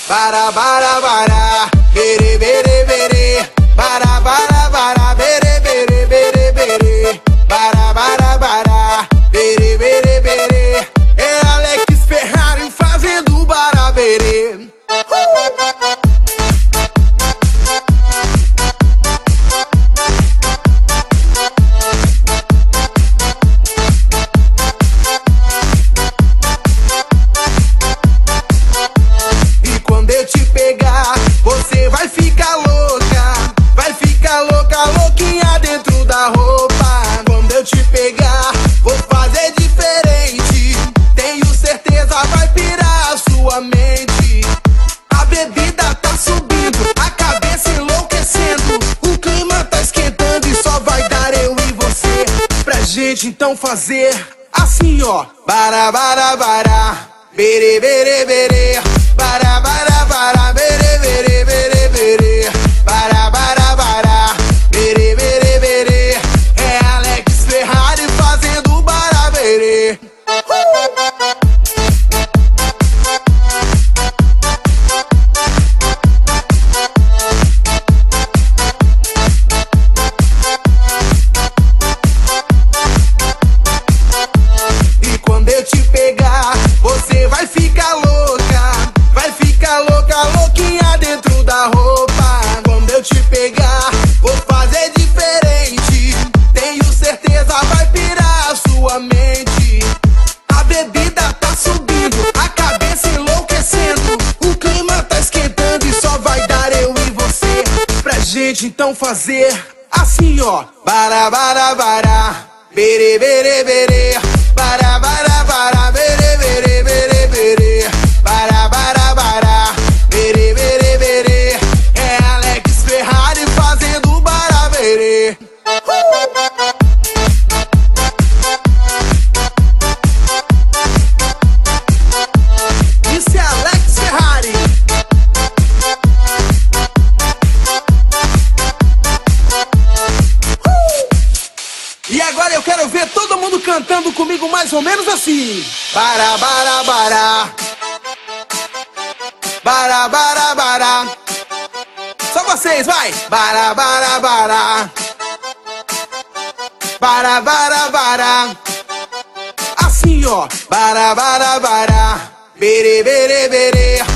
bara bara bara, bere bere bere, bara bara bara, bere bere bere bere, bara bara bara, bere bere bere. É Alex Ferrari fazendo baraberê. Você vai ficar louca, louquinha dentro da roupa. Quando eu te pegar, vou fazer diferente. Tenho certeza vai pirar a sua mente. A bebida tá subindo, a cabeça enlouquecendo. O clima tá esquentando e só vai dar eu e você. Pra gente então fazer assim, ó. Bara, bara, bara, bere, bere, bere. Bara, bara, bara, bere, bere, bere, bere. Bara, bara, bara, bere, bere, bere. É Alex Ferrari fazendo baraberê. E quando eu te pegar, você vai ficar louca, louquinha dentro da roupa. Quando eu te pegar, vou fazer diferente. Tenho certeza vai pirar a sua mente. A bebida tá subindo, a cabeça enlouquecendo. O clima tá esquentando e só vai dar eu e você. Pra gente então fazer assim, ó. Bara, bara, bara, bere, bere, bere. Bara, bara, bara, bere, bere, bere, bere. Bara, bara, bara, bere, bere, bere. É Alex Ferrari fazendo baraberê. Isso é Alex Ferrari. E agora eu quero ver todo mundo cantando comigo mais ou menos assim. Bara, bara, bara, bara, bara, bara. Só vocês, vai! Bara, bara, bara, bara, bara, bara. Assim, ó. Bara, bara, bara, bere, bere, bere.